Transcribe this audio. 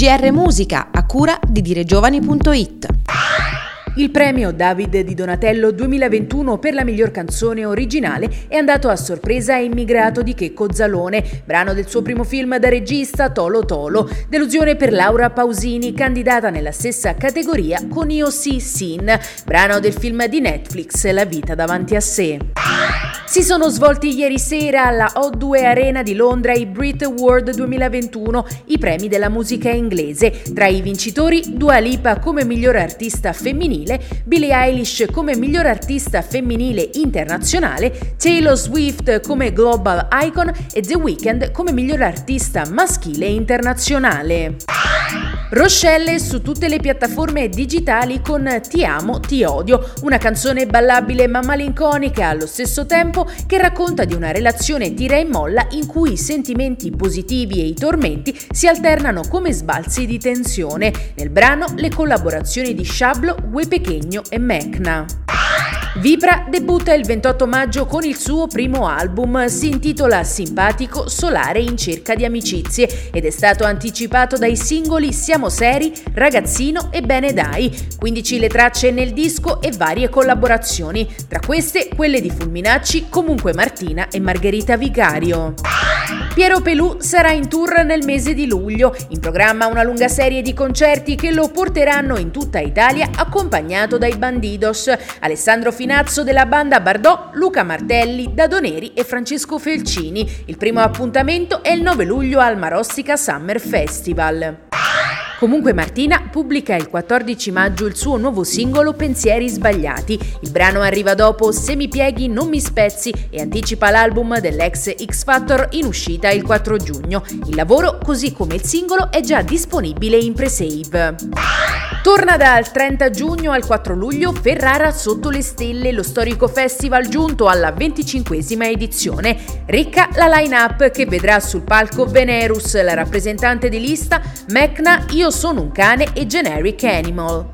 GR Musica, a cura di diregiovani.it. Il premio David di Donatello 2021 per la miglior canzone originale è andato a sorpresa a Immigrato di Checco Zalone, brano del suo primo film da regista Tolo Tolo. Delusione per Laura Pausini, candidata nella stessa categoria con Io Sì Sin, brano del film di Netflix La vita davanti a sé. Si sono svolti ieri sera alla O2 Arena di Londra i Brit Award 2021, i premi della musica inglese. Tra i vincitori Dua Lipa come miglior artista femminile, Billie Eilish come miglior artista femminile internazionale, Taylor Swift come global icon e The Weeknd come miglior artista maschile internazionale. Rochelle su tutte le piattaforme digitali con Ti amo, ti odio, una canzone ballabile ma malinconica allo stesso tempo che racconta di una relazione tira e molla in cui i sentimenti positivi e i tormenti si alternano come sbalzi di tensione. Nel brano le collaborazioni di Shablo, Gue Pequeno e Mecna. Vibra debutta il 28 maggio con il suo primo album, si intitola Simpatico, solare in cerca di amicizie ed è stato anticipato dai singoli Siamo seri, Ragazzino e Bene dai, 15 le tracce nel disco e varie collaborazioni, tra queste quelle di Fulminacci, Comunque Martina e Margherita Vicario. Piero Pelù sarà in tour nel mese di luglio, in programma una lunga serie di concerti che lo porteranno in tutta Italia accompagnato dai Bandidos, Alessandro Finazzo della banda Bardò, Luca Martelli, Dado Neri e Francesco Felcini. Il primo appuntamento è il 9 luglio al Marostica Summer Festival. Comunque Martina pubblica il 14 maggio il suo nuovo singolo Pensieri sbagliati. Il brano arriva dopo Se mi pieghi non mi spezzi e anticipa l'album dell'ex X Factor in uscita il 4 giugno. Il lavoro, così come il singolo, è già disponibile in pre-save. Torna dal 30 giugno al 4 luglio Ferrara sotto le stelle, lo storico festival giunto alla 25esima edizione. Ricca la line-up che vedrà sul palco Venerus, la rappresentante di lista, Mecna, Io sono un cane e Generic Animal.